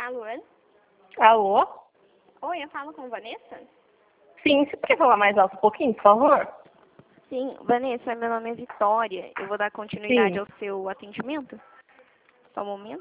Alô? Alô? Oi, eu falo com Vanessa? Sim, você pode falar mais alto um pouquinho, por favor? Sim, Vanessa, meu nome é Vitória. Eu vou dar continuidade Sim. ao seu atendimento. Só um momento.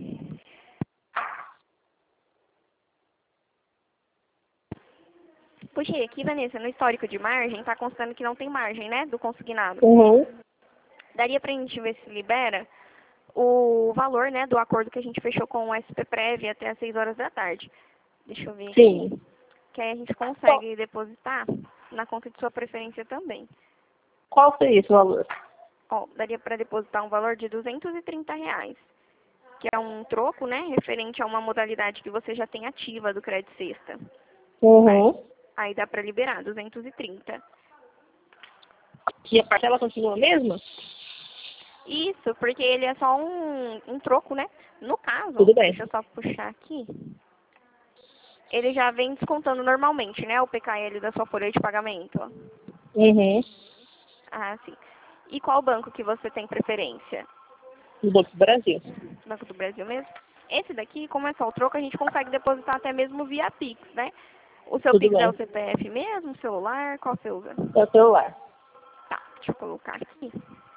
Puxei aqui, Vanessa, no histórico de margem, tá constando que não tem margem, né, do consignado. Uhum. Daria pra gente ver se libera o valor, né, do acordo que a gente fechou com o SP Prev até às 6 horas da tarde. Deixa eu ver Sim. aqui. Que aí a gente consegue depositar na conta de sua preferência também. Qual seria esse valor? Ó, daria para depositar um valor de R$ 230, que é um troco, né, referente a uma modalidade que você já tem ativa do Crédito Sexta. Uhum. Aí dá para liberar 230. E a parcela continua a mesma? Isso, porque ele é só um troco, né? No caso, Tudo bem. deixa eu só puxar aqui. Ele já vem descontando normalmente, né, o PKL da sua folha de pagamento. Uhum. Ah, sim. E qual banco que você tem preferência? No Banco do Brasil. Banco do Brasil mesmo? Esse daqui, como é só o troco, a gente consegue depositar até mesmo via Pix, né? O seu Tudo Pix é bem. o CPF mesmo, celular? Qual você usa? É o celular. Tá, deixa eu colocar aqui.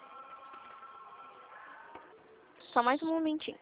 Só mais um momentinho.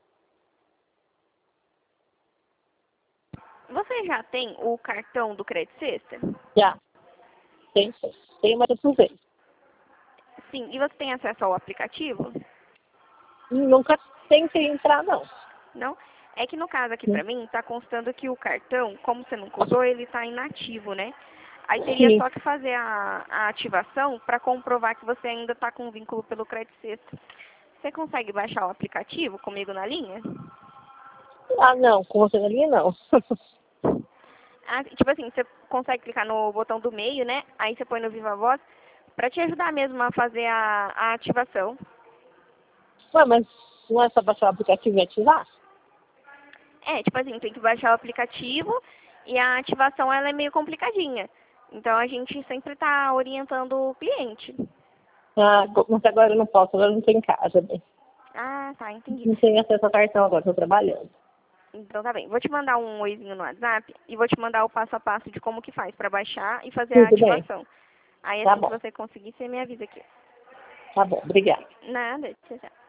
Você já tem o cartão do Crédito Sexta? Já. Tem, tem, mas eu usei. Sim, e você tem acesso ao aplicativo? Nunca tentei entrar, não. Não? É que no caso aqui pra mim, tá constando que o cartão, como você nunca usou, ele tá inativo, né? Aí teria Sim. só que fazer a ativação para comprovar que você ainda tá com vínculo pelo Crédito Sexta. Você consegue baixar o aplicativo comigo na linha? Ah, não. Com você na linha, não. Ah, tipo assim, você consegue clicar no botão do meio, né? Aí você põe no Viva Voz para te ajudar mesmo a fazer a ativação. Ué, mas não é só baixar o aplicativo e ativar? É, tipo assim, tem que baixar o aplicativo e a ativação ela é meio complicadinha. Então a gente sempre tá orientando o cliente. Ah, mas agora eu não posso, agora eu não estou em casa, bem. Ah, tá, entendi. Não tenho acesso ao cartão agora, estou trabalhando. Então tá bem. Vou te mandar um oizinho no WhatsApp e vou te mandar o passo a passo de como que faz para baixar e fazer a Tudo bem. ativação. Aí Tá assim que bom. você conseguir, você me avisa aqui. Tá bom, obrigada. Nada, tchau, tchau.